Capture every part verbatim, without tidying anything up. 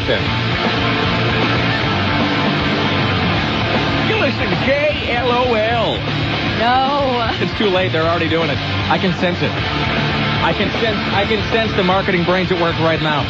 this. You're listening to K L O L. No. It's too late. They're already doing it. I can sense it. I can sense I can sense the marketing brains at work right now.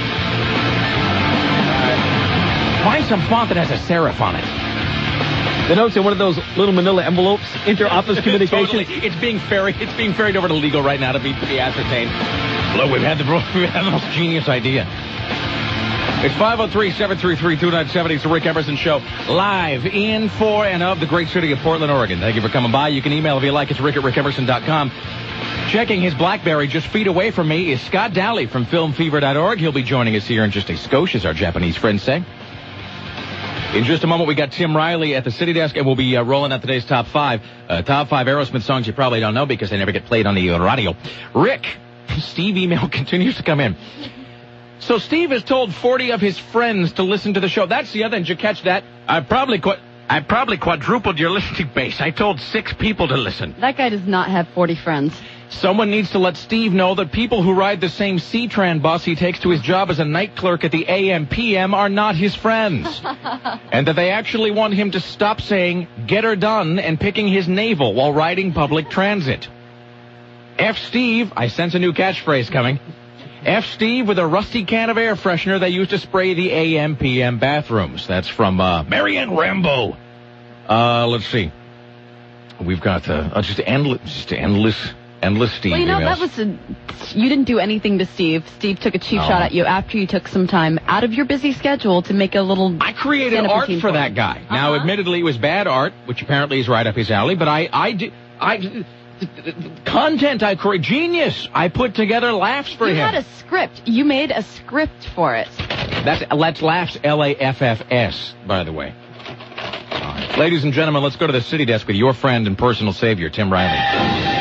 Uh, find some font that has a serif on it. The note's in one of those little manila envelopes, inter-office communications. Totally. It's being ferried. It's being ferried over to legal right now to be to be ascertained. Look, we've had the we've had the most genius idea. It's five oh three, seven three three, two nine seven zero. It's the Rick Emerson Show, live in, for, and of the great city of Portland, Oregon. Thank you for coming by. You can email if you like. It's rick at rick emerson dot com. Checking his BlackBerry just feet away from me is Scott Dowley from film fever dot org. He'll be joining us here in just a skosh, as our Japanese friends say. In just a moment, we got Tim Riley at the City Desk, and we'll be uh, rolling out today's top five. Uh, top five Aerosmith songs you probably don't know because they never get played on the radio. Rick, Steve email continues to come in. So Steve has told forty of his friends to listen to the show. That's the other thing. Did you catch that? I probably qu- I probably quadrupled your listening base. I told six people to listen. That guy does not have forty friends. Someone needs to let Steve know that people who ride the same C-Tran bus he takes to his job as a night clerk at the A M P M are not his friends. And that they actually want him to stop saying, get her done, and picking his navel while riding public transit. F. Steve, I sense a new catchphrase coming. F. Steve with a rusty can of air freshener they used to spray the A M P M bathrooms. That's from uh, Marianne Rambo. Uh, let's see. We've got uh, just endless, just endless, endless Steve Well, you know, emails. that was a, you didn't do anything to Steve. Steve took a cheap Oh. shot at you after you took some time out of your busy schedule to make a little... I created stand-up art routine for for that him. guy. Now, Uh-huh. admittedly, it was bad art, which apparently is right up his alley, but I, I, did, I, content I create, genius. I put together laughs for You him. had a script. You made a script for it. That's Let's Laughs, L A F F S, by the way. All right. Ladies and gentlemen, let's go to the City Desk with your friend and personal savior, Tim Riley.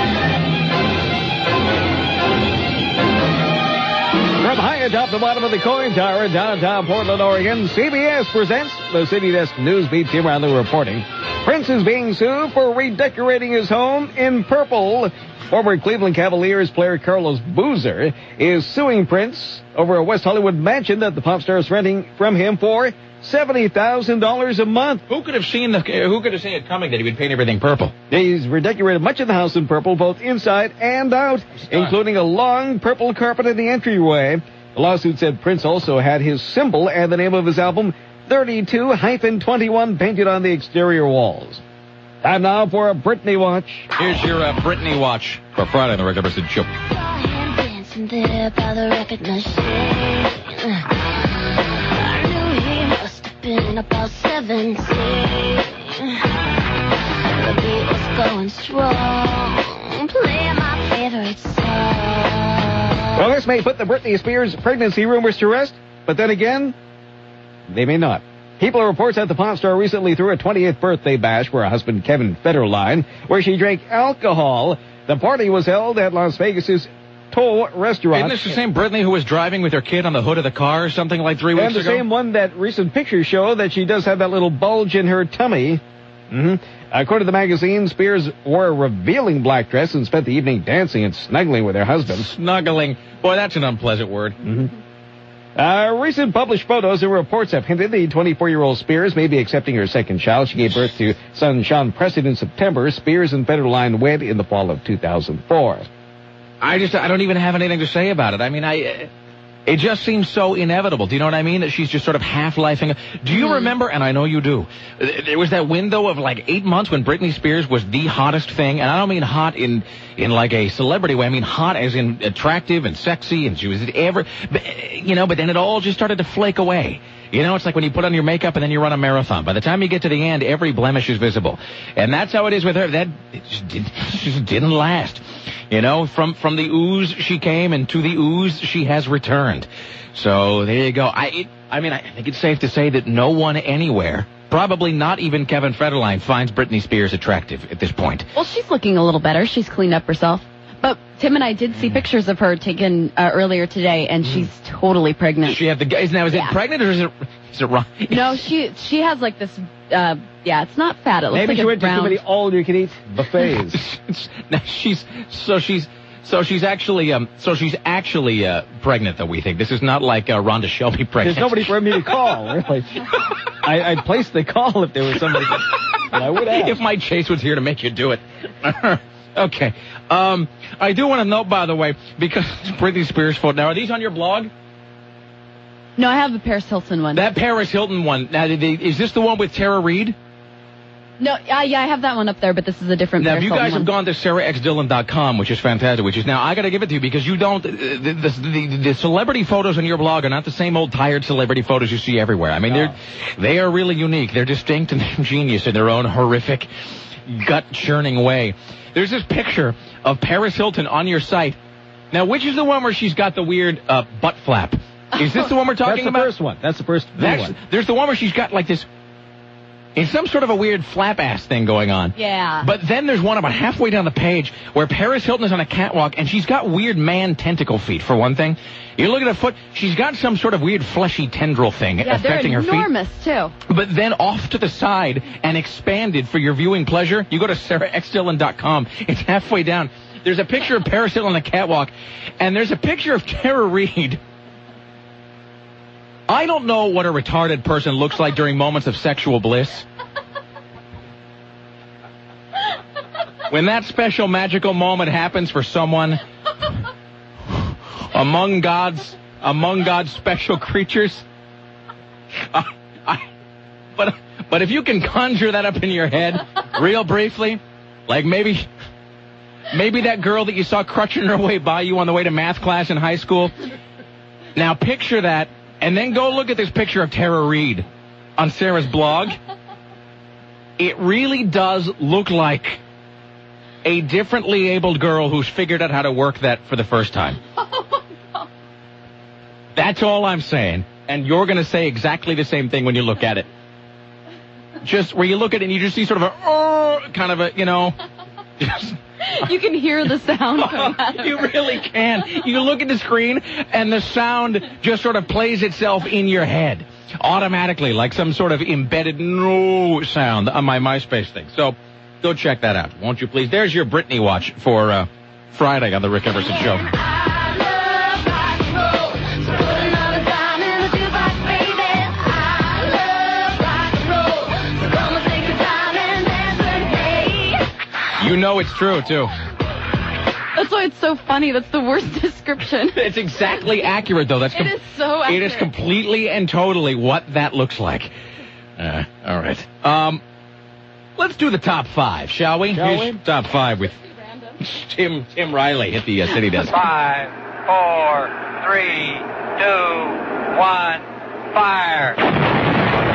From high atop the bottom of the coin tower in downtown Portland, Oregon, C B S presents the City Desk News Beat. Tim Riley reporting. Prince is being sued for redecorating his home in purple. Former Cleveland Cavaliers player Carlos Boozer is suing Prince over a West Hollywood mansion that the pop star is renting from him for seventy thousand dollars a month. Who could have seen the? Who could have seen it coming that he would paint everything purple? He's redecorated much of the house in purple, both inside and out, including a long purple carpet in the entryway. The lawsuit said Prince also had his symbol and the name of his album, thirty-two twenty-one, painted on the exterior walls. Time now for a Britney Watch. Here's your uh, Britney Watch for Friday on the Rick Emerson Show. Dancing there by the record machine. I knew he must have been about seventeen. The beat was going strong, playing my favorite song. Well, this may put the Britney Spears pregnancy rumors to rest, but then again, they may not. People reports that the pop star recently threw a twenty-eighth birthday bash for her husband Kevin Federline, where she drank alcohol. The party was held at Las Vegas's Toll Restaurant. Isn't this the same Britney who was driving with her kid on the hood of the car or something like three weeks and the ago? same one that recent pictures show that she does have that little bulge in her tummy. Mm-hmm. According to the magazine, Spears wore a revealing black dress and spent the evening dancing and snuggling with her husband. Snuggling. Boy, that's an unpleasant word. Mm-hmm. Uh, recent published photos and reports have hinted the twenty-four-year-old Spears may be accepting her second child. She gave birth to son Sean Preston in September. Spears and Federline wed in the fall of two thousand four. I just, I don't even have anything to say about it. I mean, I, it just seems so inevitable. Do you know what I mean? That she's just sort of half-lifing. Do you mm-hmm. remember, and I know you do, there was that window of like eight months when Britney Spears was the hottest thing, and I don't mean hot in, in like a celebrity way. I mean hot as in attractive and sexy, and she was ever, you know, but then it all just started to flake away. You know, it's like when you put on your makeup and then you run a marathon. By the time you get to the end, every blemish is visible. And that's how it is with her. That it just, did, it just didn't last. You know, from, from the ooze she came, and to the ooze she has returned. So there you go. I it, I mean, I think it's safe to say that no one anywhere, probably not even Kevin Federline, finds Britney Spears attractive at this point. Well, she's looking a little better. She's cleaned up herself. But Tim and I did see pictures of her taken uh, earlier today, and she's totally pregnant. Does she have the guys now? Is yeah. it pregnant or is it is it wrong? No, she she has like this. Uh, yeah, it's not fat. It looks Maybe like she a went round... to too many all-you-can-eat buffets. now she's so she's So she's actually, um, so she's actually uh, pregnant, though. We think this is not like uh, Rhonda Shelby pregnant. There's nobody for me to call. Really. I, I'd place the call if there was somebody. But I would ask. If Mike Chase was here to make you do it. Okay. Um, I do want to note, by the way, because Britney Spears photo. Now, are these on your blog? No, I have the Paris Hilton one. That Paris Hilton one. Now, did they, is this the one with Tara Reid? No, uh, yeah, I have that one up there, but this is a different Now, Paris if you guys Hilton have one. gone to sarah x dillon dot com, which is fantastic, which is now, I got to give it to you because you don't, uh, the, the, the celebrity photos on your blog are not the same old tired celebrity photos you see everywhere. I mean, No. they're, they are really unique. They're distinct and genius in their own horrific, gut-churning way. There's this picture of Paris Hilton on your site. Now, which is the one where she's got the weird uh, butt flap? Is this the one we're talking That's the about? first one. That's the first new That's, one. There's the one where she's got like this, it's some sort of a weird flap-ass thing going on. Yeah. But then there's one about halfway down the page where Paris Hilton is on a catwalk, and she's got weird man tentacle feet, for one thing. You look at her foot, she's got some sort of weird fleshy tendril thing yeah, affecting they're her feet. enormous, too. But then off to the side and expanded for your viewing pleasure, you go to sarah x dillon dot com. It's halfway down. There's a picture of Paris Hilton on a catwalk, and there's a picture of Tara Reid. I don't know what a retarded person looks like during moments of sexual bliss. When that special magical moment happens for someone among God's among God's special creatures, I, I, but but if you can conjure that up in your head real briefly, like maybe maybe that girl that you saw crutching her way by you on the way to math class in high school. Now picture that, and then go look at this picture of Tara Reid on Sarah's blog. It really does look like a differently abled girl who's figured out how to work that for the first time. Oh, my God. That's all I'm saying. And you're going to say exactly the same thing when you look at it. Just where you look at it and you just see sort of a, oh, kind of a, you know. Just, You can hear the sound coming out of you her. really can. You look at the screen and the sound just sort of plays itself in your head automatically, like some sort of embedded no sound on my MySpace thing. So go check that out, won't you please? There's your Britney watch for uh, Friday on the Rick Emerson Show. You know it's true, too. That's why it's so funny. That's the worst description. It's exactly accurate, though. That's It is so accurate. It is completely and totally what that looks like. Uh, all right. Um, let's do the top five, shall we? Shall Here's we? top five with Tim Tim Riley at the uh, City Desk. Five, four, three, two, one, fire.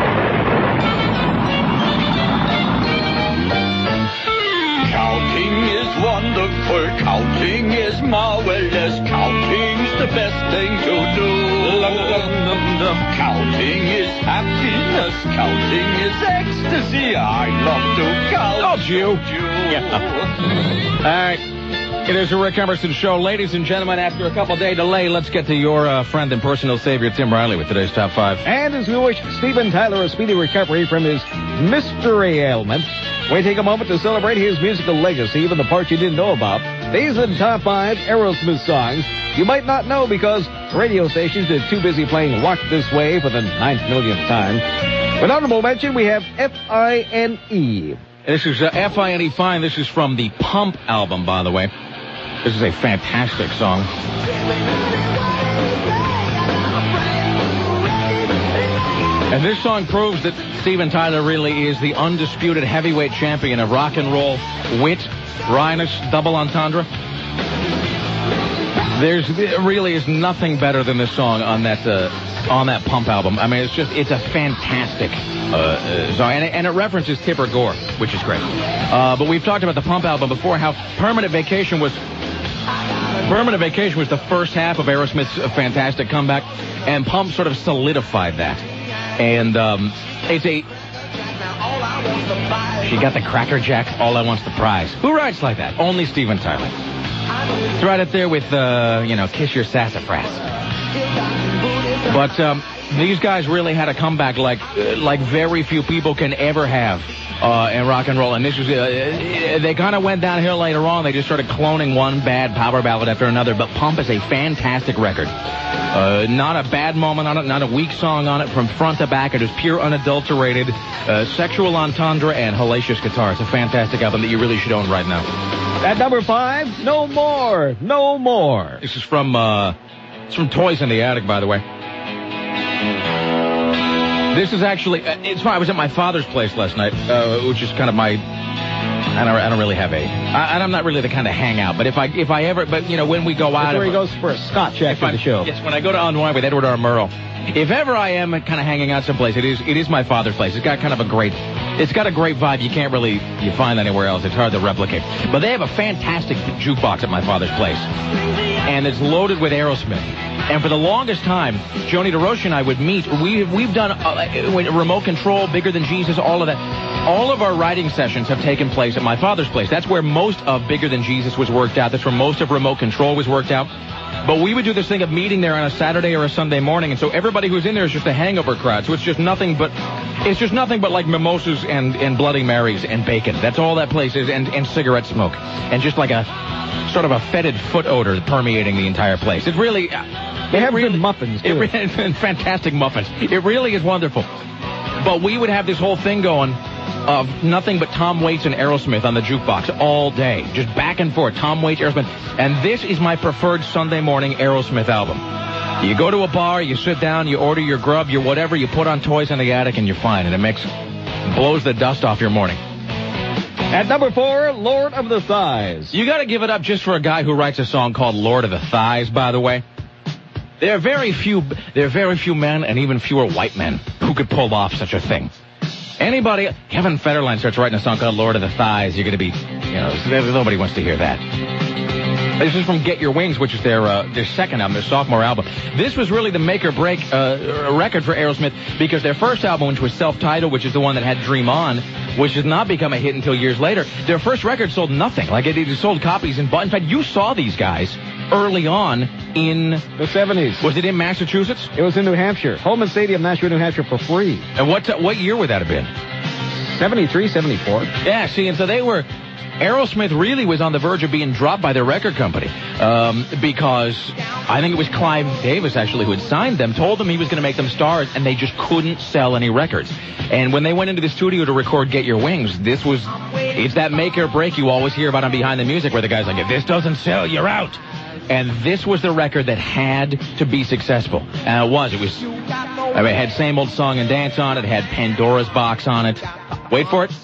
Counting is wonderful, counting is marvelous, counting's the best thing to do. Lum, lum, lum, lum. Counting is happiness, counting is ecstasy. I love to count. Oh, Jew. Jew. Yeah. All right. It is the Rick Emerson Show. Ladies and gentlemen, after a couple-day delay, let's get to your uh, friend and personal savior, Tim Riley, with today's top five. And as we wish Steven Tyler a speedy recovery from his mystery ailment, we take a moment to celebrate his musical legacy, even the parts you didn't know about. These are the top five Aerosmith songs you might not know because radio stations are too busy playing Walk This Way for the ninth millionth time. With honorable mention, we have F I N E. This is uh, F I N E Fine. This is from the Pump album, by the way. This is a fantastic song. And this song proves that Steven Tyler really is the undisputed heavyweight champion of rock and roll wit, dryness, double entendre. There's there really is nothing better than this song on that uh, on that Pump album. I mean, it's just it's a fantastic uh, uh, song, and it, and it references Tipper Gore, which is great. Uh, but we've talked about the Pump album before, how Permanent Vacation was. Permanent Vacation was the first half of Aerosmith's fantastic comeback, and Pump sort of solidified that. And um, it's a... She got the Cracker Jack, All I Want's the Prize. Who writes like that? Only Steven Tyler. It's right up there with, uh, you know, Kiss Your Sassafras. But um, These guys really had a comeback like uh, like very few people can ever have uh, in rock and roll. And this was, uh, they kind of went downhill later on. They just started cloning one bad power ballad after another. But Pump is a fantastic record. Uh, not a bad moment on it, not a weak song on it from front to back. It is pure, unadulterated, uh, sexual entendre and hellacious guitar. It's a fantastic album that you really should own right now. At number five, No More, No More. This is from, uh, it's from Toys in the Attic, by the way. This is actually, uh, it's fine. I was at my father's place last night, uh, which is kind of my, I don't, I don't really have a, I, and I'm not really the kind of hangout, but if I, if I ever, but you know, when we go out. That's where he if, goes for a scotch after I, the show. Yes, when I go to Unwind with Edward R. Murrow. If ever I am kind of hanging out someplace, it is, it is my father's place. It's got kind of a great, it's got a great vibe you can't really, you find anywhere else. It's hard to replicate. But they have a fantastic jukebox at my father's place. And it's loaded with Aerosmith. And for the longest time, Joni DeRoche and I would meet. We, we've done uh, remote control, Bigger Than Jesus, all of that. All of our writing sessions have taken place at my father's place. That's where most of Bigger Than Jesus was worked out. That's where most of Remote Control was worked out. But we would do this thing of meeting there on a Saturday or a Sunday morning, and so everybody who's in there is just a hangover crowd. So it's just nothing but, it's just nothing but like mimosas and, and Bloody Marys and bacon. That's all that place is, and, and cigarette smoke. And just like a, sort of a fetid foot odor permeating the entire place. It really... They have really, good muffins, too. It, fantastic muffins. It really is wonderful. But we would have this whole thing going of nothing but Tom Waits and Aerosmith on the jukebox all day. Just back and forth, Tom Waits, Aerosmith. And this is my preferred Sunday morning Aerosmith album. You go to a bar, you sit down, you order your grub, your whatever, you put on Toys in the Attic, and you're fine. And it makes, blows the dust off your morning. At number four, Lord of the Thighs. You got to give it up just for a guy who writes a song called Lord of the Thighs, by the way. There are very few, there are very few men and even fewer white men who could pull off such a thing. Anybody, Kevin Federline starts writing a song called Lord of the Thighs, you're going to be, you know, nobody wants to hear that. This is from Get Your Wings, which is their uh, their second album, their sophomore album. This was really the make or break uh, record for Aerosmith because their first album, which was self-titled, which is the one that had Dream On, which did not become a hit until years later, their first record sold nothing. Like, it, it sold copies in, in fact, you saw these guys early on in the seventies. Was it in Massachusetts? It was in New Hampshire. Holman Stadium, Nashua, New Hampshire for free. And what what year would that have been? seventy-three, seventy-four. Yeah, see, and so they were... Aerosmith really was on the verge of being dropped by their record company um, because I think it was Clive Davis, actually, who had signed them, told them he was going to make them stars, and they just couldn't sell any records. And when they went into the studio to record Get Your Wings, this was... It's that make or break you always hear about on Behind the Music where the guy's like, if this doesn't sell, you're out. And this was the record that had to be successful. And it was. It was... I mean, it had Same Old Song and Dance on it. It had Pandora's Box on it. Wait for it.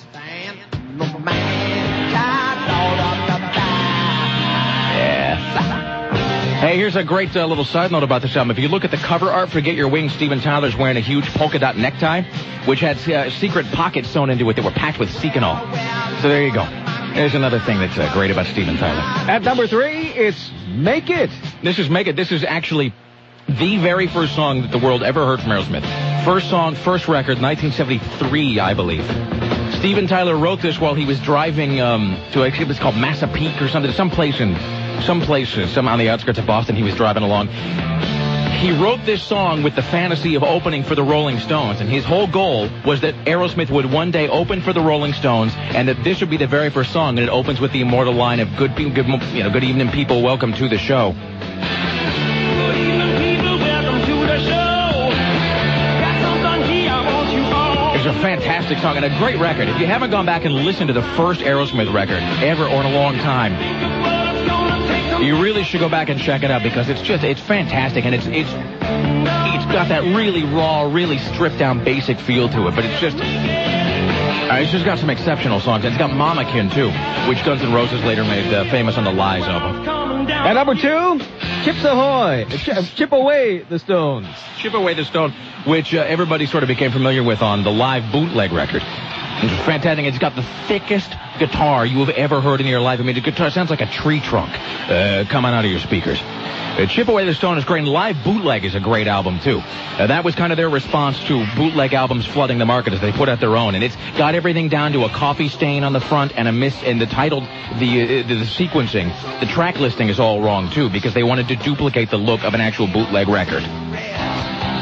Hey, here's a great uh, little side note about this album. If you look at the cover art for Get Your Wings, Steven Tyler's wearing a huge polka dot necktie, which had uh, secret pockets sewn into it that were packed with Seconal. So there you go. There's another thing that's uh, great about Steven Tyler. At number three, it's Make It. This is Make It. This is actually the very first song that the world ever heard from Aerosmith. First song, first record, nineteen seventy-three, I believe. Steven Tyler wrote this while he was driving um, to, I think it's called Massapequa or something, some place in, some place, uh, some on the outskirts of Boston. He was driving along. He wrote this song with the fantasy of opening for the Rolling Stones, and his whole goal was that Aerosmith would one day open for the Rolling Stones, and that this would be the very first song, and it opens with the immortal line of "Good, good, you know, good evening, people, welcome to the show." Good evening, people, welcome to the show. Got something here, I want you all. It's a fantastic song and a great record. If you haven't gone back and listened to the first Aerosmith record ever or in a long time, you really should go back and check it out because it's just, it's fantastic, and it's, it's, it's got that really raw, really stripped down basic feel to it, but it's just, uh, it's just got some exceptional songs. And it's got Mamakin too, which Guns N' Roses later made uh, famous on the Lies album. At number two, Chips Ahoy. Chip, chip Away the Stones. Chip Away the Stone, which uh, everybody sort of became familiar with on the live bootleg record. It's fantastic. It's got the thickest guitar you have ever heard in your life. I mean, the guitar sounds like a tree trunk uh, coming out of your speakers. Uh, Chip Away the Stone is great, and Live Bootleg is a great album, too. Uh, that was kind of their response to bootleg albums flooding the market as they put out their own. And it's got everything down to a coffee stain on the front and a miss, and the title, the, uh, the, the sequencing, the track listing is all wrong, too, because they wanted to duplicate the look of an actual bootleg record.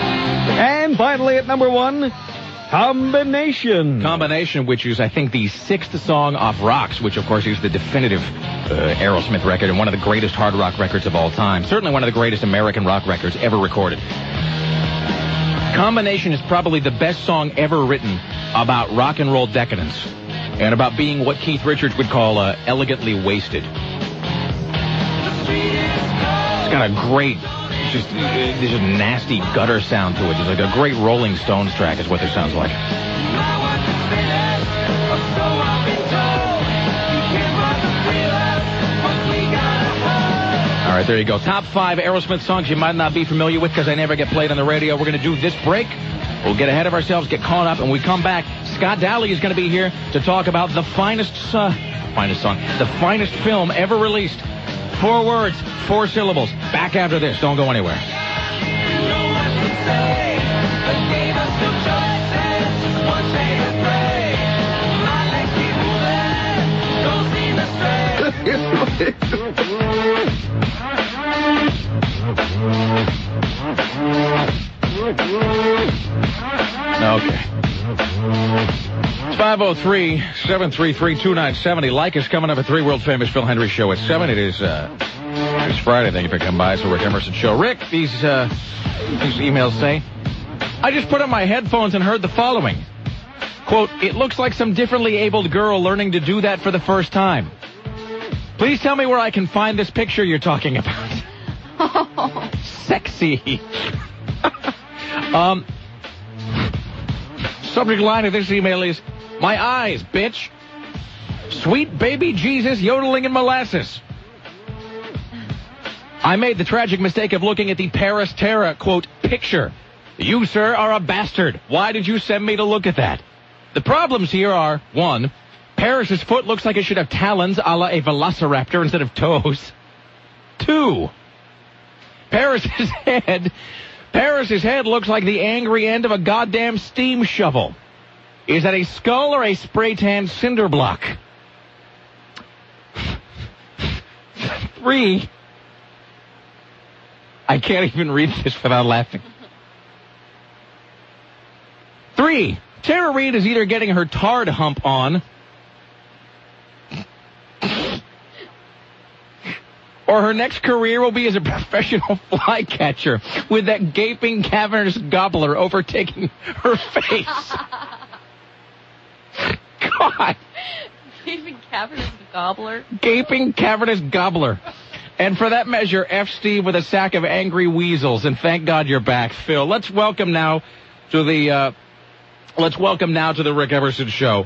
And finally at number one, Combination. Combination, which is, I think, the sixth song off Rocks, which, of course, is the definitive uh, Aerosmith record and one of the greatest hard rock records of all time. Certainly one of the greatest American rock records ever recorded. Combination is probably the best song ever written about rock and roll decadence and about being what Keith Richards would call uh, elegantly wasted. It's got a great... Just, there's just nasty gutter sound to it. It's like a great Rolling Stones track is what this sounds like. All right, there you go. Top five Aerosmith songs you might not be familiar with because they never get played on the radio. We're going to do this break. We'll get ahead of ourselves, get caught up, and when we come back, Scott Dowley is going to be here to talk about the finest, uh, finest song, the finest film ever released. Four words, four syllables. Back after this. Don't go anywhere. Okay. It's five oh three, seven three three, two nine seven oh. Like is coming up at three, world-famous Phil Hendry Show at seven. It is, uh, it's Friday. Thank you for coming by. It's the Rick Emerson Show. Rick, these, uh, these emails say, I just put on my headphones and heard the following. Quote, it looks like some differently abled girl learning to do that for the first time. Please tell me where I can find this picture you're talking about. Oh. Sexy. um... Subject line of this email is, my eyes, bitch. Sweet baby Jesus yodeling in molasses. I made the tragic mistake of looking at the Paris Terra, quote, picture. You, sir, are a bastard. Why did you send me to look at that? The problems here are, one, Paris's foot looks like it should have talons a la a velociraptor instead of toes. Two, Paris's head... Paris's head looks like the angry end of a goddamn steam shovel. Is that a skull or a spray-tan cinder block? Three. I can't even read this without laughing. Three. Tara Reid is either getting her tard hump on, or her next career will be as a professional flycatcher with that gaping cavernous gobbler overtaking her face. God. Gaping cavernous gobbler? Gaping cavernous gobbler. And for that measure, F. Steve with a sack of angry weasels. And thank God you're back, Phil. Let's welcome now to the, uh, let's welcome now to the Rick Emerson Show.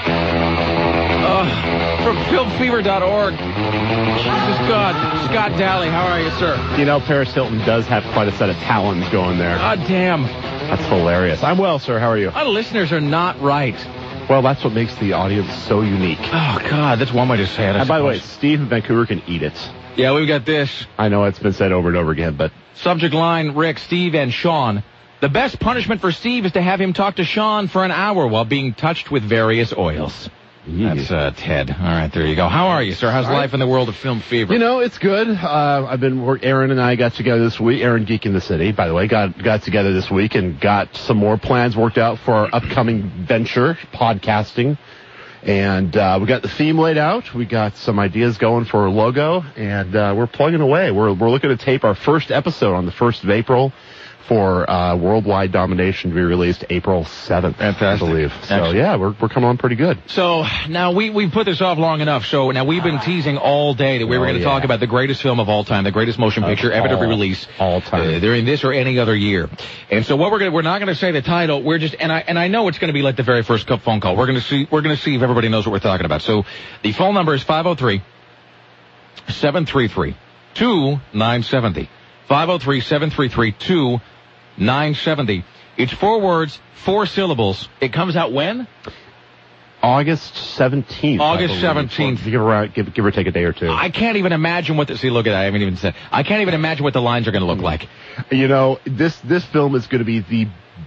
Uh, from Phil Fever dot org. Jesus God. Scott Dowley, how are you, sir? You know, Paris Hilton does have quite a set of talons going there. God damn. That's hilarious. I'm well, sir. How are you? Our listeners are not right. Well, that's what makes the audience so unique. Oh, God, that's one way to say it, I And by the way, suppose. Steve in Vancouver can eat it. Yeah, we've got this. I know it's been said over and over again, but... Subject line, Rick, Steve, and Sean. The best punishment for Steve is to have him talk to Sean for an hour while being touched with various oils. That's uh, Ted. All right, there you go. How are you, sir? How's life in the world of film fever? You know, it's good. Uh, I've been work. Aaron and I got together this week. Aaron Geek in the City, by the way, got got together this week and got some more plans worked out for our upcoming venture, podcasting. And uh, we got the theme laid out. We got some ideas going for a logo, and uh, we're plugging away. We're we're looking to tape our first episode on the first of April. For uh, Worldwide Domination to be released April seventh, Fantastic. I believe. So, Excellent. yeah, we're we're coming on pretty good. So, now, we, we've put this off long enough. So, now we've been teasing all day that we were Oh, going to yeah. talk about the greatest film of all time, the greatest motion Of picture ever to be all- released. all time. Uh, during this or any other year. And so, what we're going to, we're not going to say the title. We're just, and I, and I know it's going to be like the very first co- phone call. We're going to see, we're going to see if everybody knows what we're talking about. So, the phone number is five oh three, seven three three, two nine seven oh. five oh three, seven three three, two nine seven oh. It's four words, four syllables. It comes out when? August seventeenth. August I believe. seventeenth. Give, around, give, give or take a day or two. I can't even imagine what the, see, look at that. I haven't even said, I can't even imagine what the lines are going to look like. You know, this this film is going to be the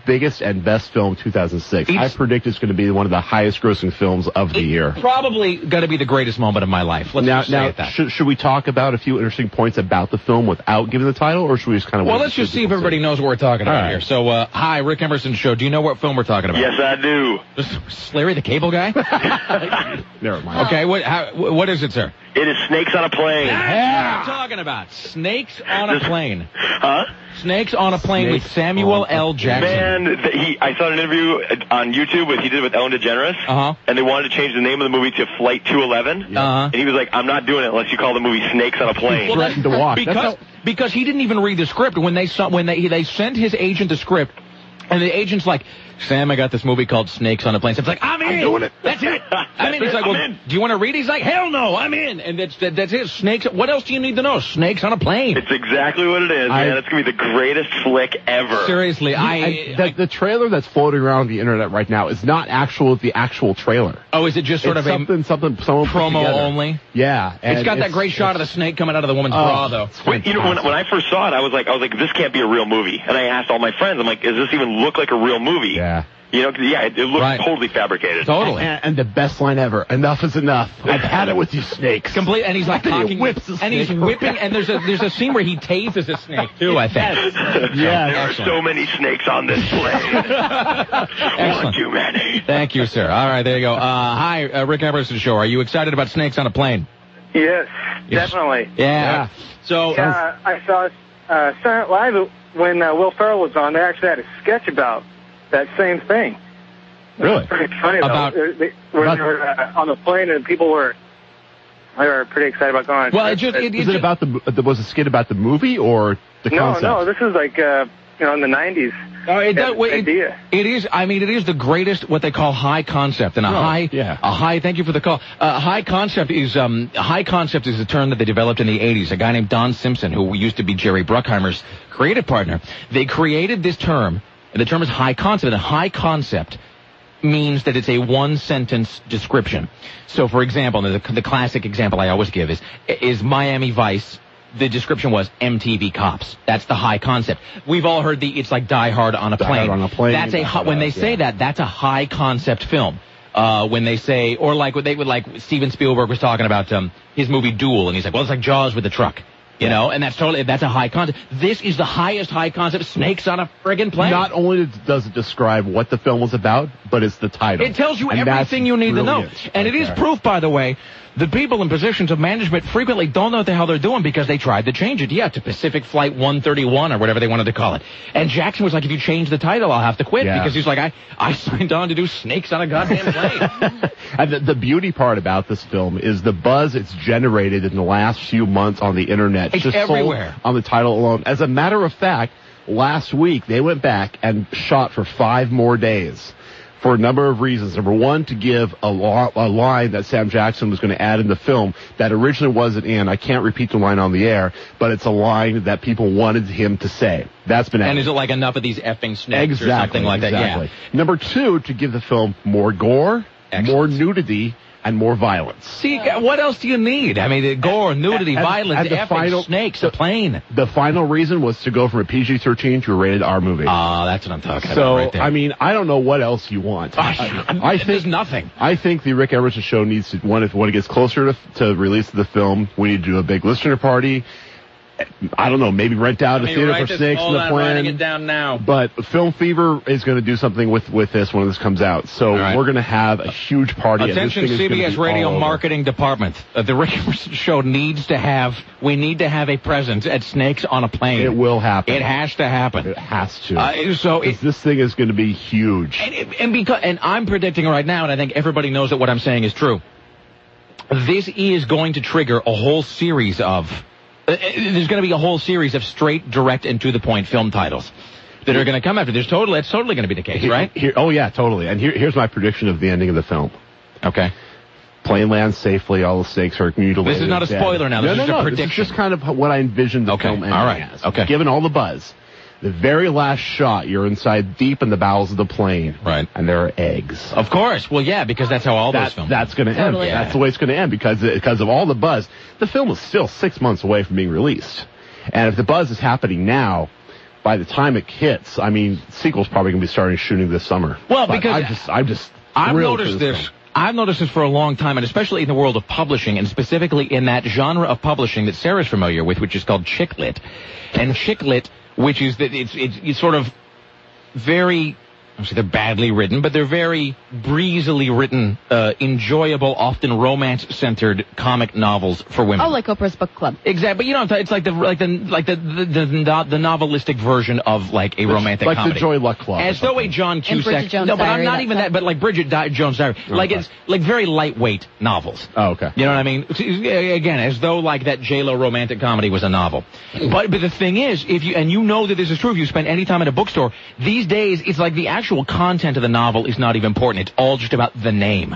biggest and best film two thousand six. I It's- predict it's going to be one of the highest-grossing films of the year. Probably going to be the greatest moment of my life. Let's Now, just say now it that. should, should we talk about a few interesting points about the film without giving the title, or should we just kind of... Well, wait let's and just see if people everybody say? knows what we're talking about All right. here. So, uh, hi, Rick Emerson Show. Do you know what film we're talking about? Yes, I do. Larry the Cable Guy? Never mind. Okay, what, how, what is it, sir? It is Snakes on a Plane. That's what I'm talking about. Snakes on a plane. Huh? Snakes on a plane Snakes with Samuel on a L. Jackson. Man, th- he, I saw an interview on YouTube with he did with Ellen DeGeneres, Uh-huh. and they wanted to change the name of the movie to Flight two eleven, Uh-huh. and he was like, I'm not doing it unless you call the movie Snakes on a Plane. Well, threatened to walk. That's Because, how- because he didn't even read the script. When they saw, when they they sent his agent the script, and the agent's like, Sam, I got this movie called Snakes on a Plane. So it's like, I'm in. I'm doing it. That's it. I'm in. He's like, I'm well, in. do you want to read? He's like, hell no, I'm in. And that's that, that's it. Snakes. What else do you need to know? Snakes on a plane. It's exactly what it is, I- man. It's going to be the greatest flick ever. Seriously, I. And the, the trailer that's floating around the internet right now is not actual the actual trailer. oh, is it just sort it's of something, something, someone a put promo together. only? Yeah, and It's got that great shot of the snake coming out of the woman's bra, though. it's Wait, you know, when, when I first saw it, I was like, I was like, this can't be a real movie. And I asked all my friends, I'm like, does this even look like a real movie? Yeah. You know, 'cause, yeah, it, it looks Right. totally fabricated. Totally. And, and the best line ever. Enough is enough. I've had it with you snakes. Complete, and he's like He talking, whips the and he's snake whipping, around. and there's a there's a scene where he tases a snake too. I think. Yeah. There are so many snakes on this plane. One too many. Thank you, sir. All right, there you go. Uh, hi, uh, Rick Emerson Show. Are you excited about snakes on a plane? Yes, Yes. definitely. Yeah. So, Uh, I saw uh, Saturday Night Live when uh, Will Ferrell was on. They actually had a sketch about that same thing. Really? Pretty funny though. About- They, they, where about- they were uh, on the plane and people were they were pretty excited about going. well, it just it, Is it it about the, the was the skit about the movie or the no, concept? no. This is like uh, you know in the nineties. Oh, it, does, wait, it, idea. it is. I mean, it is the greatest what they call high concept, and a Oh, high, yeah. a high. Thank you for the call. Uh, high concept is um, high concept is a term that they developed in the eighties. A guy named Don Simpson, who used to be Jerry Bruckheimer's creative partner, they created this term, and the term is high concept. And high concept means that it's a one-sentence description. So, for example, the, the classic example I always give is is Miami Vice. The description was M T V Cops. That's the high concept. We've all heard the it's like Die Hard on a Die plane. Hard on a plane, That's a Die hi- Hard, when they yeah. say that, that's a high concept film. Uh, when they say, or like what they would like, Steven Spielberg was talking about um, his movie Duel, and he's like, well, it's like Jaws with the truck. You know, and that's totally, that's a high concept. This is the highest high concept, snakes on a friggin' plane. Not only does it describe what the film was about, but it's the title. It tells you And that's everything you need to know. brilliant And right it is there. proof, by the way, that people in positions of management frequently don't know what the hell they're doing because they tried to change it. Yeah, to Pacific Flight one thirty-one or whatever they wanted to call it. And Jackson was like, if you change the title, I'll have to quit. Yeah. Because he's like, I, I signed on to do snakes on a goddamn plane. And the, the beauty part about this film is the buzz it's generated in the last few months on the internet. It's just everywhere. sold on the title alone. As a matter of fact, last week they went back and shot for five more days for a number of reasons. Number one, to give a, lo- a line that Sam Jackson was going to add in the film that originally wasn't in. I can't repeat the line on the air, but it's a line that people wanted him to say. That's been And added. is it like enough of these effing snakes Exactly, or something like exactly. that? Yeah. Number two, to give the film more gore, Excellent. more nudity, and more violence. See, what else do you need? I mean, the gore, nudity, And- violence, and the effing final- snakes, a plane. The final reason was to go from a P G thirteen to a rated R movie. Ah, that's what I'm talking so, about right there. I mean, I don't know what else you want. I, I there's think nothing. I think the Rick Emerson Show needs to, one, if when it gets closer to, to release of the film, we need to do a big listener party. I don't know, maybe rent out a theater for Snakes in the writing it Plane. down now. But Film Fever is going to do something with, with this when this comes out. So All right. we're going to have a huge party. and this Attention, thing is C B gonna S be Radio all over. Marketing Department. Uh, the Rick Emerson Show needs to have, we need to have a presence at Snakes on a Plane. It will happen. It has to happen. It has to. Uh, so it, 'Cause this thing is going to be huge. and, it- and because, and I'm predicting right now, and I think everybody knows that what I'm saying is true. This is going to trigger a whole series of, uh, there's going to be a whole series of straight, direct, and to the point film titles that are going to come after. There's totally, it's totally going to be the case, Here- right? Here, oh yeah, totally. And here, here's my prediction of the ending of the film. Okay. Plane lands safely. All the snakes are mutilated. This is not a dead. spoiler now. This no, is no, a no. prediction. This is just kind of what I envisioned the Okay, film ending all right, as. okay. Given all the buzz, the very last shot, you're inside deep in the bowels of the plane. Right. And there are eggs. Of course. Well, yeah, because that's how all That- those films. that's going to Totally. end. That's the way it's going to end because because of all the buzz. The film is still six months away from being released, and if the buzz is happening now, by the time it hits, I mean, sequel's probably going to be starting shooting this summer. Well, But because I'm just, I'm just I've thrilled noticed for this. film. I've noticed this for a long time, and especially in the world of publishing, and specifically in that genre of publishing that Sarah's familiar with, which is called chick lit. And chick lit, which is that it's, it's it's sort of very, obviously they're badly written, but they're very breezily written, uh, enjoyable, often romance-centered comic novels for women. Oh, like Oprah's Book Club. Exactly, but you know, it's like the like the like the the, the, the novelistic version of like a romantic like comedy, the Joy Luck Club. as though a John And Cusack. Bridget Jones' no, but I'm Diary, not that even stuff. that. But like Bridget Di- Jones' Diary, like Okay. it's like very lightweight novels. Oh, okay. You know what I mean? Again, as though like that J-Lo romantic comedy was a novel. But but the thing is, if you and you know that this is true, if you spend any time at a bookstore these days, it's like the actual content of the novel is not even important. It's all just about the name.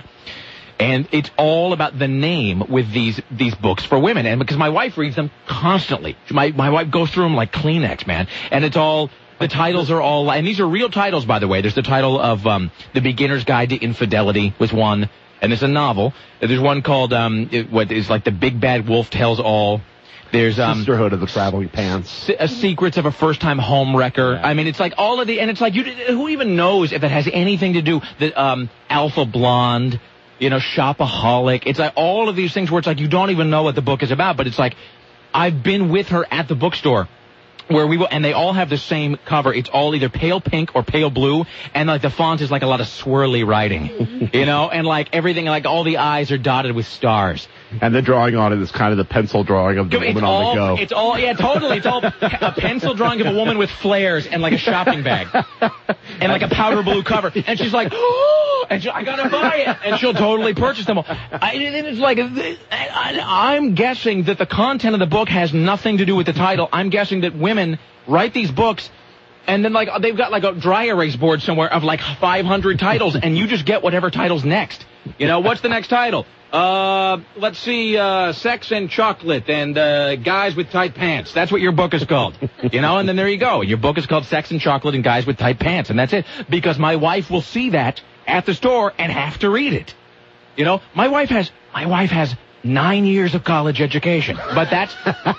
And it's all about the name with these these books for women. And because my wife reads them constantly. My my wife goes through them like Kleenex, man. And it's all, the titles are all, and these are real titles, by the way. There's the title of um, The Beginner's Guide to Infidelity was one. And it's a novel. There's one called, um, it, what is like The Big Bad Wolf Tells All. There's um, Sisterhood of the Traveling Pants. Se- uh, Secrets of a First-Time Home Wrecker. Yeah. I mean, it's like all of the, and it's like, you, who even knows if it has anything to do, the um, Alpha Blonde, you know, Shopaholic. It's like all of these things where it's like you don't even know what the book is about, but it's like, I've been with her at the bookstore where we will, and they all have the same cover. It's all either pale pink or pale blue, and like the font is like a lot of swirly writing, you know, and like everything, like all the eyes are dotted with stars. And the drawing on it is kind of the pencil drawing of the It's woman all, on the go. It's all, yeah, totally. It's all a pencil drawing of a woman with flares and like a shopping bag and like a powder blue cover. And she's like, oh, and she, I gotta buy it. And she'll totally purchase them all. I, and it's like, I, I, I'm guessing that the content of the book has nothing to do with the title. I'm guessing that women write these books and then like they've got like a dry erase board somewhere of like five hundred titles and you just get whatever title's next. You know, what's the next title? Uh, let's see, uh, Sex and Chocolate and, uh, Guys with Tight Pants. That's what your book is called. You know, and then there you go. Your book is called Sex and Chocolate and Guys with Tight Pants, and that's it. Because my wife will see that at the store and have to read it. You know, my wife has, my wife has nine years of college education. But that's,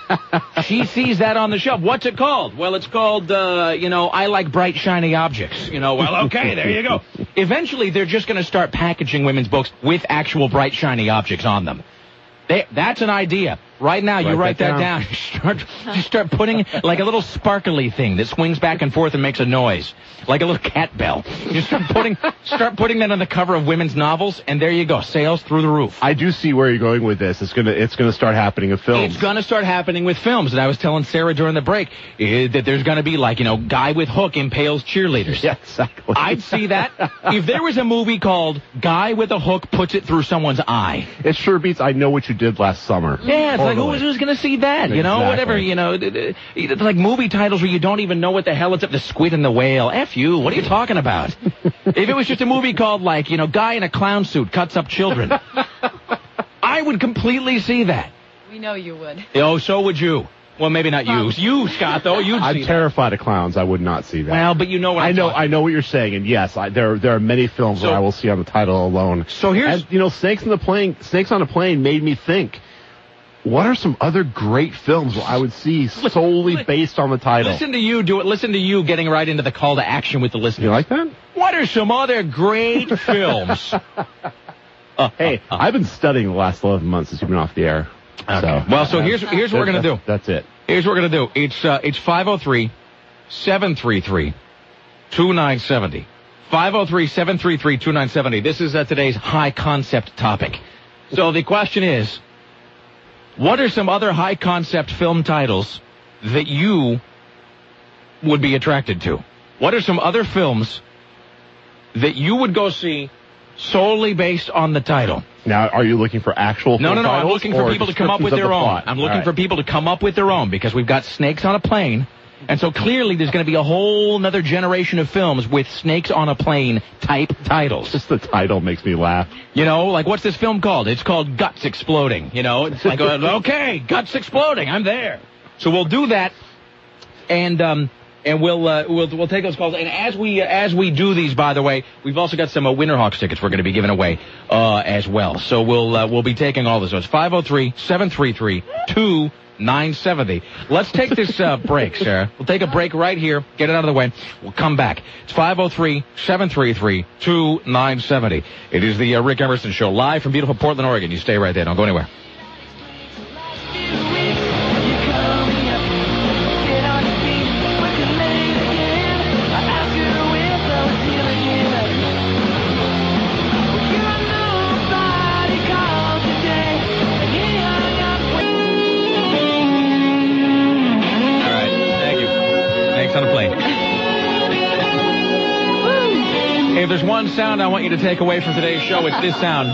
she sees that on the shelf. What's it called? Well, it's called, uh, you know, I Like Bright, Shiny Objects. You know, well, okay, there you go. Eventually, they're just going to start packaging women's books with actual bright, shiny objects on them. They, that's an idea. Right now, you write Write that that down. Start, just start putting like a little sparkly thing that swings back and forth and makes a noise, like a little cat bell. You start putting, start putting that on the cover of women's novels, and there you go, sales through the roof. I do see where you're going with this. It's gonna, it's gonna start happening in films. It's gonna start happening with films, and I was telling Sarah during the break uh, that there's gonna be like, you know, guy with hook impales cheerleaders. Yeah, exactly. I'd see that if there was a movie called Guy with a Hook Puts It Through Someone's Eye. It sure beats I Know What You Did Last Summer. Yeah, it's like, who Totally. was, who's going to see that? You know, Exactly. whatever, you know, it's like movie titles where you don't even know what the hell it's up. The Squid and the Whale. F you. What are you talking about? If it was just a movie called, like, you know, Guy in a Clown Suit Cuts Up Children, I would completely see that. We know you would. Oh, so would you. Well, maybe not you. You, Scott, though. You'd I'm see that. terrified of clowns. I would not see that. Well, but you know what I I'm know, talking I know what you're saying, and yes, I, there there are many films So- where I will see on the title alone. So here's... And, you know, Snakes on the Plane, Snakes on a Plane made me think. What are some other great films where I would see solely based on the title? Listen to you do it. Listen to you getting right into the call to action with the listeners. You like that? What are some other great films? uh, Hey, uh, uh. I've been studying the last eleven months since you've been off the air. Okay. So, Well, so here's here's what we're gonna do. That's it. Here's what we're gonna do. It's uh, it's five oh three, seven three three, two nine seven oh. five oh three, seven three three, two nine seven oh. This is uh, today's high concept topic. So the question is, what are some other high concept film titles that you would be attracted to? What are some other films that you would go see solely based on the title? Now, are you looking for actual No, film no, no. I'm titles looking for or people to come up with descriptions of their the own. plot? I'm looking All right. for people to come up with their own because we've got Snakes on a Plane. And so clearly there's going to be a whole other generation of films with Snakes on a Plane type titles. Just the title makes me laugh. You know, like what's this film called? It's called Guts Exploding. You know, it's like, uh, okay, Guts Exploding. I'm there. So we'll do that. And, um, and we'll, uh, we'll, we'll take those calls. And as we, uh, as we do these, by the way, we've also got some uh, Winterhawks tickets we're going to be giving away, uh, as well. So we'll, uh, we'll be taking all this. So it's five oh three, seven three three, two nine seventy. Let's take this uh, break, Sarah. We'll take a break right here. Get it out of the way. We'll come back. It's five oh three, seven three three, two nine seven oh. It is the uh, Rick Emerson Show, live from beautiful Portland, Oregon. You stay right there. Don't go anywhere. On a plane. Hey, if there's one sound I want you to take away from today's show, it's this sound.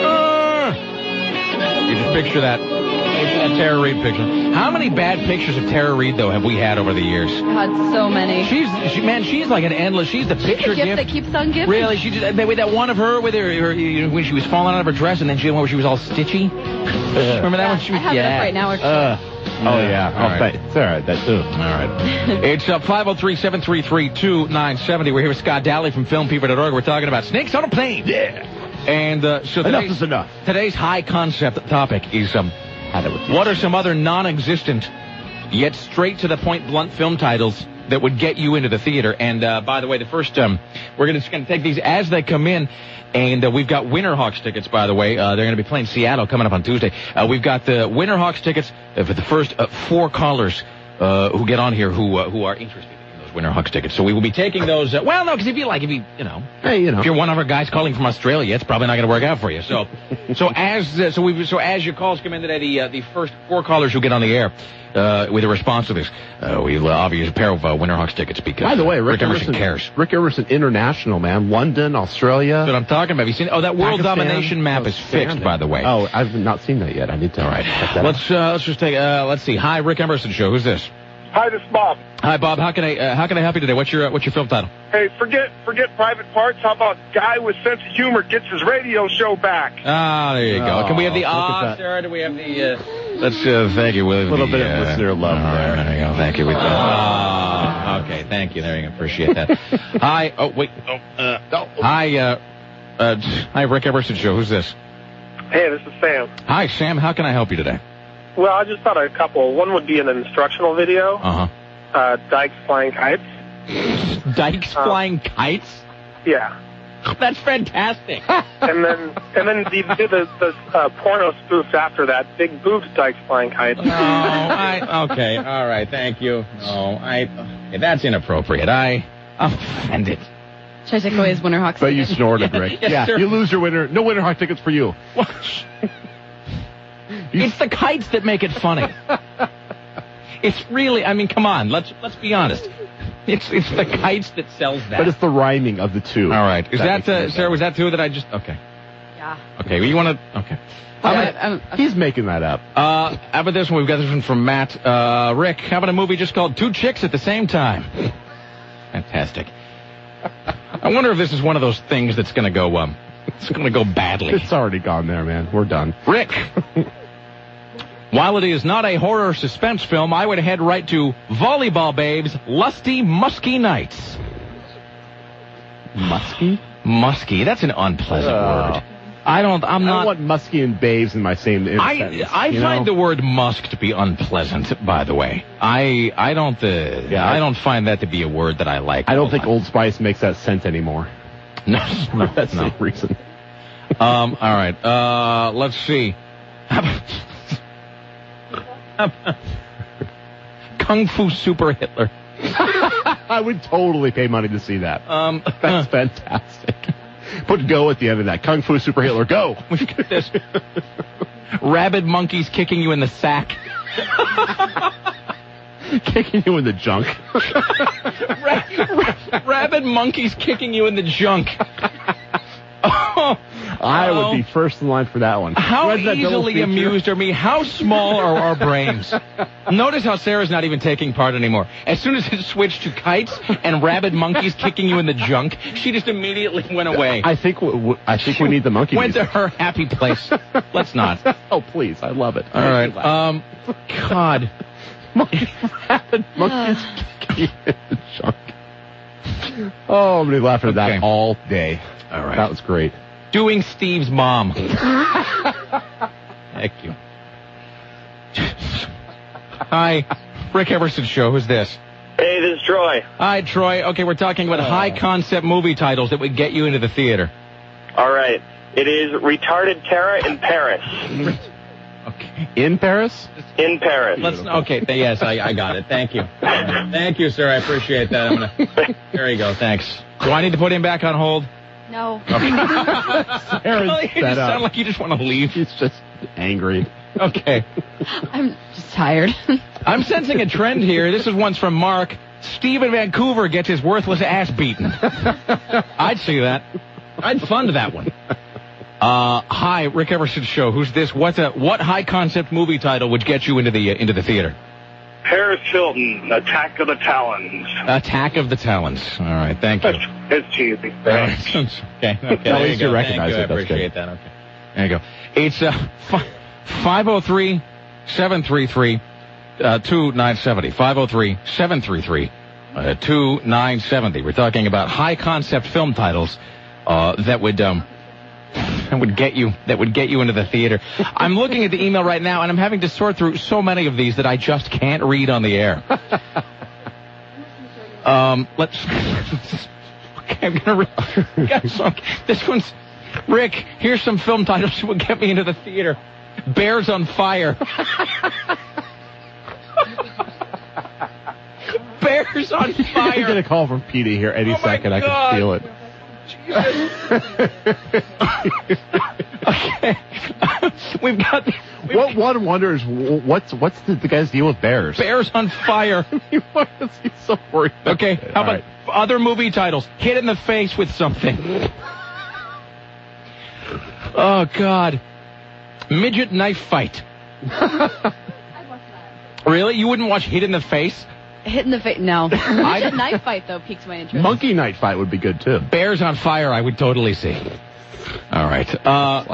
You just picture that. Picture that Tara Reid picture. How many bad pictures of Tara Reid, though, have we had over the years? God, so many. She's, she, man, she's like an endless. She's the picture gift gift that keeps on giving. Really, she just that, that one of her with her, her you know, when she was falling out of her dress, and then she where she was all stitchy. Remember that yeah, one? She was, I have yeah. it up right now. Uh, oh yeah. All All right. right. It's all right. That too. All right. It's uh, five oh three, seven three three, two nine seven oh. We're here with Scott Daly from film people dot org. We're talking about snakes on a plane. Yeah. And uh, so Enough today's, is enough. Today's high concept topic is um, what are some other non-existent yet straight to the point blunt film titles that would get you into the theater? And uh, by the way, the first um, we're going to take these as they come in. And uh, we've got Winterhawks tickets, by the way. Uh, they're going to be playing Seattle coming up on Tuesday. Uh, we've got the Winterhawks tickets uh, for the first uh, four callers uh, who get on here who uh, who are interested in those Winterhawks tickets. So we will be taking those. Uh, well, no, because if you like, if you, you know, hey, you know, if you're one of our guys calling from Australia, it's probably not going to work out for you. So, so as uh, so we so as your calls come in today, the uh, the first four callers who get on the air uh, with a response to this, uh, we'll uh, obviously a pair of uh, Winterhawks tickets because by the way, Rick, Rick Emerson, Emerson cares. Rick Emerson International, man, London, Australia. That's what I'm talking about. Have you seen? Oh, that world Pakistan, domination map is fixed, by the way. Oh, I've not seen that yet. I need to. All right. Let's uh, let's just take. Uh, let's see. Hi, Rick Emerson Show. Who's this? Hi, this is Bob. Hi, Bob. How can I uh, how can I help you today? What's your uh, what's your film title? Hey, forget forget Private Parts. How about Guy with Sense of Humor gets his radio show back? Ah, there you go. Oh, Can we have the look at ah, that. Sarah? Do we have the? Uh, let's uh, thank you. With A little the, bit of uh, listener love all there. right, there you go. Thank you. With the, ah, okay. Thank you. There you go. Appreciate that. Hi. Oh wait. Oh. Uh, oh. Hi. Uh, uh, hi, Rick Emerson Show. Who's this? Hey, this is Sam. Hi, Sam. How can I help you today? Well, I just thought of a couple. One would be an instructional video. Uh huh. Uh, Dykes flying kites. Dykes Uh, flying kites. Yeah. That's fantastic. And then and then the the, the, the uh, porno spoofs after that. Big boobs Dykes flying kites. No, I, okay, all right, thank you. No, I, okay, that's inappropriate. I, I'm offended. Should I take away his Winterhawks? But you snorted, Rick. Yes, yeah, sir. you lose your winter. No Winterhawk tickets for you. It's the kites that make it funny. It's really, I mean, come on, let's let's be honest. It's it's the kites that sells that. But it's the rhyming of the two. All right, is that, makes uh, sense. Sarah? Was that two that I just? Okay, Yeah. okay. Well, you want to? Okay. How Yeah, about, I'm- I'm- He's making that up. uh, how about this one? We've got this one from Matt. Uh, Rick, how about a movie just called Two Chicks at the Same Time? Fantastic. I wonder if this is one of those things that's going to go um, it's going to go badly. It's already gone there, man. We're done. Rick, while it is not a horror suspense film, I would head right to Volleyball Babes, Lusty Musky Nights. Musky? Musky, that's an unpleasant Oh. word. I don't, I'm I not. don't want musky and babes in my same I sentence, I you find know? the word musk to be unpleasant, by the way. I I don't uh, Yeah, I I- don't find that to be a word that I like. I a don't think lot. Old Spice makes that scent anymore. No, no, That's no. the reason. Um, all right. Uh, let's see. Kung Fu Super Hitler. I would totally pay money to see that. Um, That's fantastic. Put go at the end of that. Kung Fu Super Hitler, go. Look at this. Rabid monkeys kicking you in the sack. Kicking you in the junk. Ra- ra- rabid monkeys kicking you in the junk. Oh, I oh. would be first in line for that one. How Where's that double easily feature? amused are me? How small are our brains? Notice how Sarah's not even taking part anymore. As soon as it switched to kites and rabid monkeys kicking you in the junk, she just immediately went away. I think w- w- I think we need the monkey Went to music. her happy place. Let's not. Oh, please. I love it. All right. Um, God. Rabid monkeys kicking you in the junk. Oh, I'm going to be laughing at Okay. that all day. All right. That was great. Doing Steve's mom. Thank you. Hi, Rick Emerson Show. Who's this? Hey, this is Troy. Hi, Troy. Okay, we're talking about high-concept movie titles that would get you into the theater. All right. It is Retarded Terror in Paris. Okay. In Paris? In Paris. Let's. Okay. Th- yes, I, I got it. Thank you. Thank you, sir. I appreciate that. I'm gonna. There you go. Thanks. Do I need to put him back on hold? No. Okay. Sarah's You fed just up. sound like you just want to leave. He's just angry. Okay. I'm just tired. I'm sensing a trend here. This is one's from Mark. Steve in Vancouver gets his worthless ass beaten. I'd see that. I'd fund that one. Uh, hi, Rick Emerson Show. Who's this? What a, what high concept movie title would get you into the uh, into the theater? Paris Hilton, Attack of the Talons. Attack of the Talons. All right, thank you. It's cheesy. okay, okay. At There least you you go. recognize Thank you. it. I That's appreciate good. that. Okay. There you go. It's uh, five oh three, seven three three, two nine seven oh. five oh three, seven three three, two nine seven oh. We're talking about high concept film titles uh, that would um that would get you that would get you into the theater. I'm looking at the email right now, and I'm having to sort through so many of these that I just can't read on the air. um, let's. Okay, I'm gonna read. Got some- This one's Rick. Here's some film titles that would get me into the theater. Bears on Fire. Bears on You're Fire. going to call from Petey here any Oh, my second. I God. can feel it. Okay. We've got we've What one wonders wh- what's what's the, the guy's deal with bears? Bears on Fire. Why is he so worried? Okay, how All about right. other movie titles? Hit in the face with something. Oh, God. Midget knife fight. Really? You wouldn't watch Hit in the Face? Hit in the face. No. I- Midget knife fight, though, piques my interest. Monkey Night Fight would be good too. Bears on Fire, I would totally see. All right. Uh,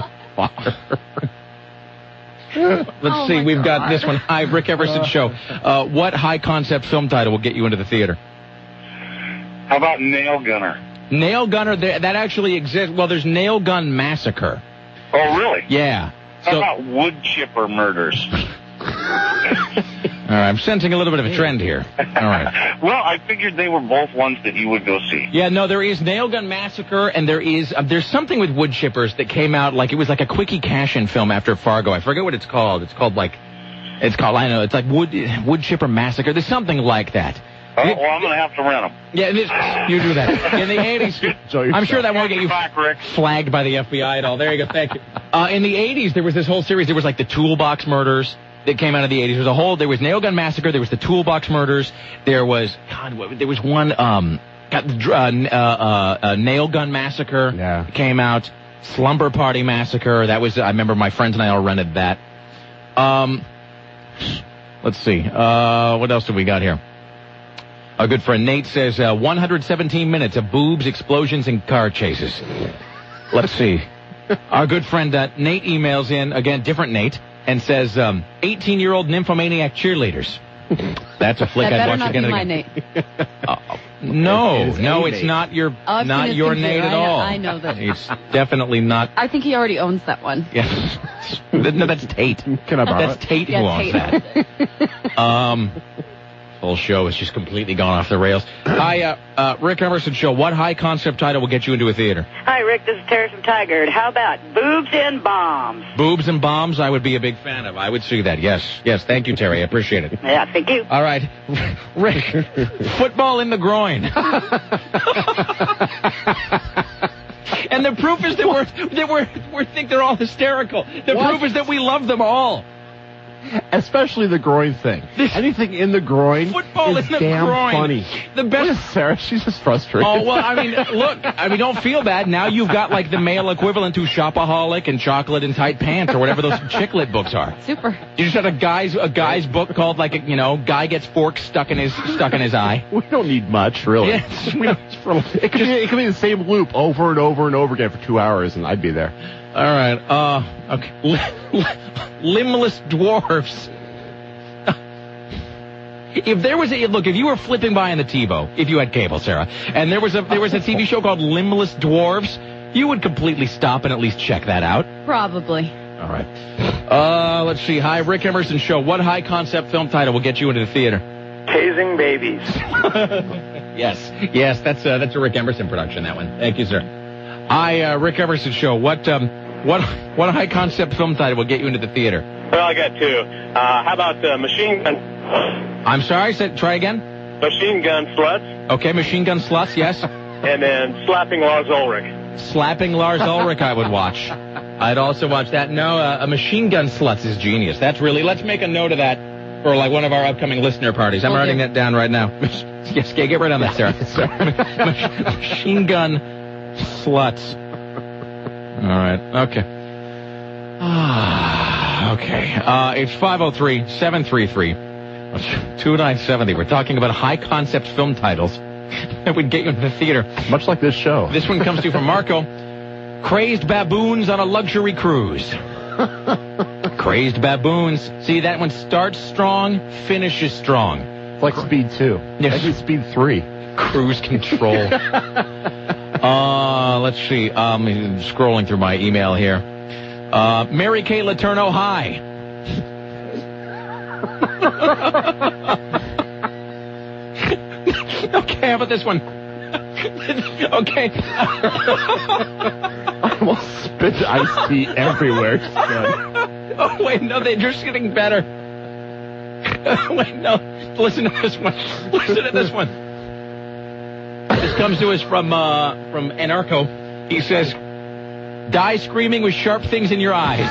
let's Oh, see. my We've got God. this one. Hi, Rick Everson Show. Uh, what high-concept film title will get you into the theater? How about Nail Gunner? Nail Gunner, there- that actually exists. Well, there's Nail Gun Massacre. Oh, really? Yeah. How So, about Wood Chipper Murders? all right, I'm sensing a little bit of a trend here. All right. Well, I figured they were both ones that you would go see. Yeah, no, there is Nail Gun Massacre, and there is uh, there's something with wood chippers that came out like it was like a quickie cash-in film after Fargo. I forget what it's called. It's called like it's called I know it's like Wood Wood Chipper Massacre. There's something like that. Oh, well, I'm going to have to rent them. Yeah, it is, you do that in the eighties. I'm sure that won't get you Back, Rick. flagged by the F B I at all. There you go. Thank you. Uh, in the eighties, there was this whole series. There was like the Toolbox Murders that came out of the eighties. There was a whole. There was Nail Gun Massacre. There was the Toolbox Murders. There was God. What, there was one. Um, got the uh, uh, uh, uh, Nail Gun Massacre. Yeah. Came out. Slumber Party Massacre. That was. I remember my friends and I all rented that. Um, let's see. Uh, what else do we got here? Our good friend Nate says uh, one hundred seventeen minutes of boobs, explosions, and car chases. Let's see. Our good friend uh, Nate emails in, again, different Nate, and says um, eighteen-year-old nymphomaniac cheerleaders. That's a flick That I'd better watch not again be and my again. Nate. Uh, no, It is no, a it's Nate. not your, I've not seen your his Nate picture. at I know- all. I know that. It's definitely not. I think he already owns that one. Yes. No, that's Tate. Can I borrow That's it? Tate Yeah, who owns Tate. that. Um, whole show has just completely gone off the rails. Hi, uh, uh, Rick Emerson Show. What high concept title will get you into a theater? Hi, Rick. This is Terry from Tigard. How about Boobs and Bombs? Boobs and Bombs, I would be a big fan of. I would see that. Yes. Yes. Thank you, Terry. I appreciate it. Yeah, thank you. All right. Rick, football in the groin. And the proof is that we're, that we're, we think they're all hysterical. The What? proof is that we love them all. Especially the groin thing. Anything in the groin Football is in the damn groin. funny. The What best. is Sarah? She's just frustrated. Oh, well, I mean, look, I mean, don't feel bad. Now you've got, like, the male equivalent to Shopaholic and Chocolate in Tight Pants or whatever those chicklet books are. Super. You just had a guy's a guy's book called, like, you know, Guy Gets Fork Stuck in His stuck in his eye. We don't need much, really. Yes, we don't- It could, be, it could be the same loop over and over and over again for two hours, and I'd be there. All right. Uh, okay. Limbless dwarfs. If there was a look, if you were flipping by on the TiVo, if you had cable, Sarah, and there was a there was a T V show called Limbless Dwarves, you would completely stop and at least check that out. Probably. All right. Uh, let's see. Hi, Rick Emerson Show. What high-concept film title will get you into the theater? Tasing babies. Yes. Yes, that's uh, that's a Rick Emerson production, that one. Thank you, sir. Hi, uh, Rick Emerson Show. What um, what what high-concept film title will get you into the theater? Well, I got two. Uh, how about uh, Machine Gun? I'm sorry, said, try again? Machine Gun Sluts. Okay, Machine Gun Sluts, yes. And then Slapping Lars Ulrich. Slapping Lars Ulrich I would watch. I'd also watch that. No, uh, a Machine Gun Sluts is genius. That's really, let's make a note of that for like one of our upcoming listener parties. I'm Will writing do. that down right now. Yes, okay, get right on that, Sarah. Machine Gun Sluts. All right, okay. Ah, okay. Uh, it's five oh three, seven three three, two nine seven oh. We're talking about high-concept film titles that would get you into the theater. Much like this show. This one comes to you from Marco. Crazed baboons on a luxury cruise. Crazed baboons. See, that one starts strong, finishes strong. It's like Speed two. Yes. Maybe Speed three. Cruise control. uh, let's see. Um, scrolling through my email here. Uh, Mary Kay Letourneau, hi. Okay, how about this one? Okay. I almost spit iced tea everywhere. Oh, wait, no, they're just getting better. Wait, no. Listen to this one. Listen to this one. This comes to us from, uh, from Anarcho. He says, die screaming with sharp things in your eyes.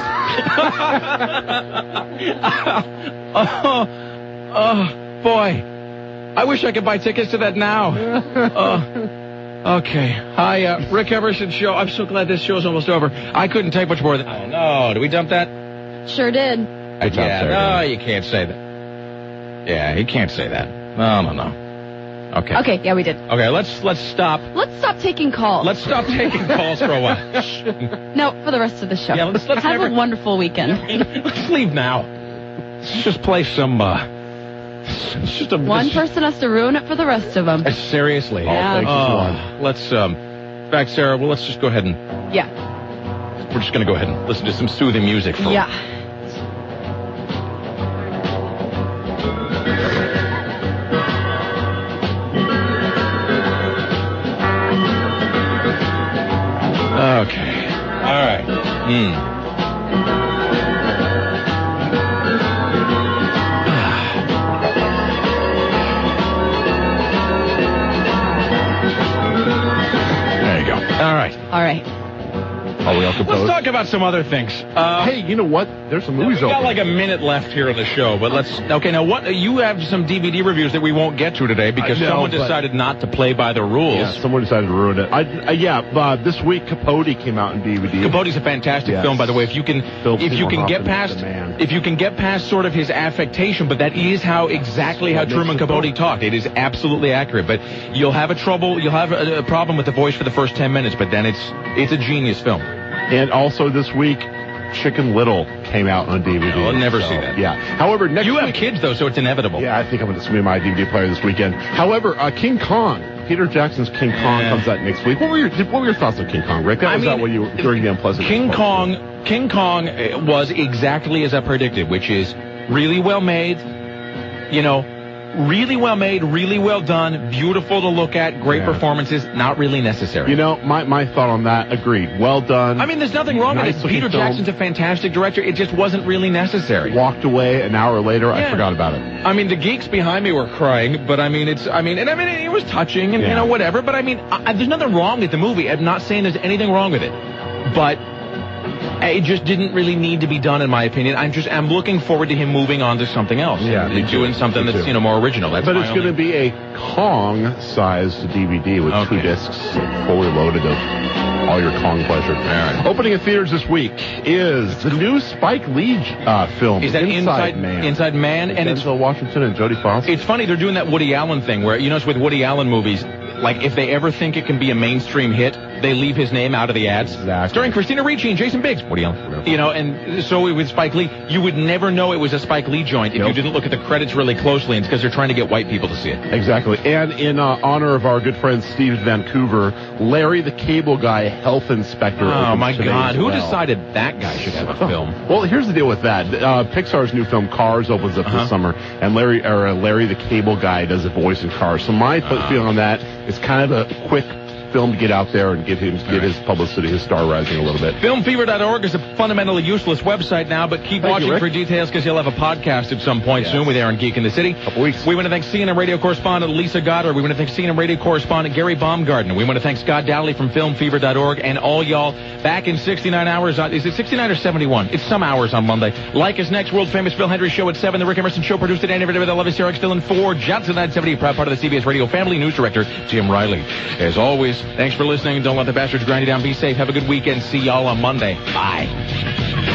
Oh, oh, boy. I wish I could buy tickets to that now. Uh, okay. Hi, uh, Rick Emerson Show. I'm so glad this show's almost over. I couldn't take much more than... Oh, no. Did we dump that? Sure did. Good job, yeah, no, you can't say that. Yeah, you can't say that. No, no, no. Okay. Okay, yeah, we did. Okay, let's let's stop. Let's stop taking calls. Let's stop taking calls for a while. No, for the rest of the show. Yeah, let's, let's Have never... a wonderful weekend. Let's leave now. Let's just play some... Uh, it's just a, One this, person has to ruin it for the rest of them. uh, seriously. Yeah. Oh, let's, um... In fact, Sarah, well, let's just go ahead and... Yeah. We're just going to go ahead and listen to some soothing music for... Yeah. Okay. All right. Hmm. There you go. All right. All right. Are we all composed? Let's talk about some other things. Uh, Hey, you know what? There's some movies we got open. like a minute left here on the show, but let's... Okay, now what... You have some D V D reviews that we won't get to today because I know, someone but- decided not to play by the rules. Yeah, someone decided to ruin it. I, uh, yeah, uh, this week Capote came out in D V D. Capote's a fantastic Yes. film, by the way. If you can, Philip if you Seymour can get Hoffman is past, the man. if you can get past sort of his affectation, but that is how exactly how What makes Truman the Capote film. talked. It is absolutely accurate. But you'll have a trouble, you'll have a, a problem with the voice for the first ten minutes, but then it's it's a genius film. And also this week, Chicken Little came out on D V D. I'll never so, see that. Yeah. However, next You week, have kids though, so it's inevitable. Yeah, I think I'm going to swing my D V D player this weekend. However, uh, King Kong, Peter Jackson's King Kong Yeah. comes out next week. What were your What were your thoughts on King Kong, Rick? That I was mean, not what you were during the unpleasant. King part. Kong, King Kong uh, was exactly as I predicted, which is really well made, you know, really well made, really well done, beautiful to look at, great Yeah. performances, not really necessary. You know, my my thought on that. Agreed. Well done. I mean, there's nothing wrong Nice with it. looking Peter film. Jackson's a fantastic director. It just wasn't really necessary. Walked away an hour later. I Yeah. forgot about it. I mean, the geeks behind me were crying, but I mean, it's, I mean, and I mean, it was touching and, Yeah. you know, whatever, but I mean, I, there's nothing wrong with the movie. I'm not saying there's anything wrong with it, but it just didn't really need to be done, in my opinion. I'm just, I'm looking forward to him moving on to something else. Yeah, me And too. doing something Me that's, too. you know, more original. That's But my it's going to only- be a Kong-sized D V D with Okay. two discs, fully loaded of all your Kong pleasure. right. Opening in theaters this week is the new Spike Lee uh, film, Is that Inside Man. Inside Man? With And it's Denzel Washington and Jodie Foster. It's funny, they're doing that Woody Allen thing where, you notice with Woody Allen movies, like if they ever think it can be a mainstream hit, they leave his name out of the ads. Exactly. Starring Christina Ricci and Jason Biggs. Woody Allen. You know, and so with Spike Lee, you would never know it was a Spike Lee joint if Nope. you didn't look at the credits really closely, and it's because they're trying to get white people to see it. Exactly. And in uh, honor of our good friend Steve Vancouver, Larry the Cable Guy, health inspector. Oh, opens my today God. as Who well. decided that guy should have a film? Well, here's the deal with that. Uh, Pixar's new film Cars opens up Uh-huh. this summer, and Larry or uh, Larry the Cable Guy does a voice in Cars. So my uh, feeling on that is kind of a quick film to get out there and give him give his publicity, his star rising a little bit. Film fever dot org is a fundamentally useless website now, but keep Thank watching you, Rick. for details because you'll have a podcast at some point Yes. soon with Aaron Geek in the City. Couple weeks. We want to thank C N N radio correspondent Lisa Goddard. We want to thank C N N radio correspondent Gary Baumgartner. We want to thank Scott Dowley from film fever dot org and all y'all back in sixty-nine hours. On, is it sixty-nine or seventy-one? It's some hours on Monday. Like us next, world famous Phil Hendry Show at seven. The Rick Emerson Show produced at Andy with Elvis Eric still in four. Johnson nine seventy, proud part of the C B S Radio family. News director Jim Riley. As always, thanks for listening. Don't let the bastards grind you down. Be safe. Have a good weekend. See y'all on Monday. Bye.